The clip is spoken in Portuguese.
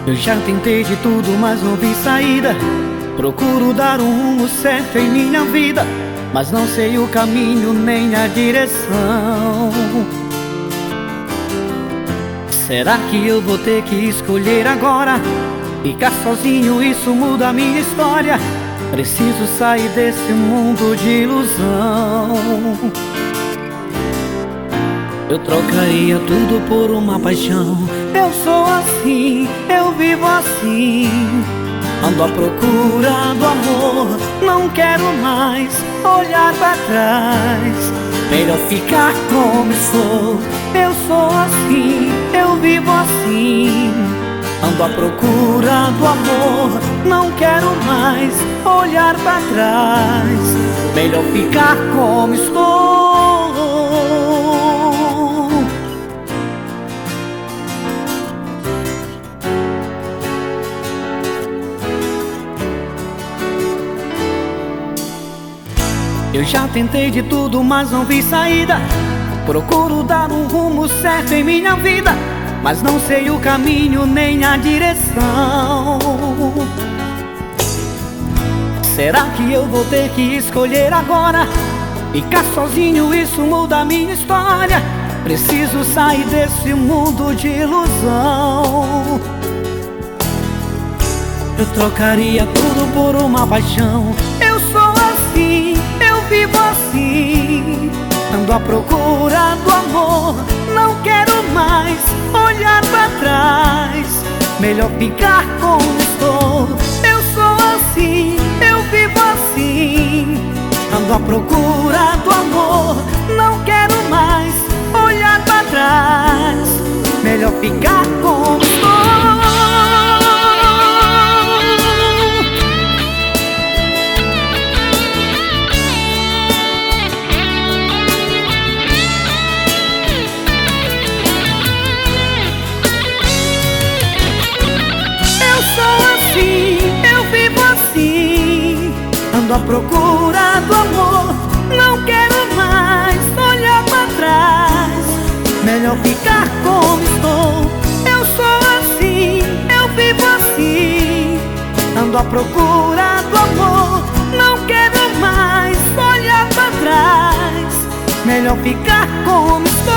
Eu já tentei de tudo, mas não vi saída. Procuro dar um rumo certo em minha vida, mas não sei o caminho nem a direção. Será que eu vou ter que escolher agora? Ficar sozinho, isso muda a minha história. Preciso sair desse mundo de ilusão. Eu trocaria tudo por uma paixão. Eu sou assim, eu vivo assim. Ando à procura do amor, não quero mais olhar pra trás. Melhor ficar como sou. Eu sou assim, eu vivo assim. Ando à procura do amor, não quero mais olhar pra trás. Melhor ficar como estou. Eu já tentei de tudo, mas não vi saída. Procuro dar um rumo certo em minha vida, mas não sei o caminho nem a direção. Será que eu vou ter que escolher agora? Ficar sozinho, isso muda a minha história. Preciso sair desse mundo de ilusão. Eu trocaria tudo por uma paixão. Eu sou assim, eu vivo assim. Ando à procura do amor, não quero mais olhar pra trás. Melhor ficar como estou. Eu sou assim, eu vivo assim. Ando à procura do amor, não quero mais olhar pra trás. Melhor ficar como estou. Ando à procura do amor, não quero mais olhar pra trás. Melhor ficar como estou. Eu sou assim, eu vivo assim. Ando à procura do amor, não quero mais olhar pra trás. Melhor ficar como estou.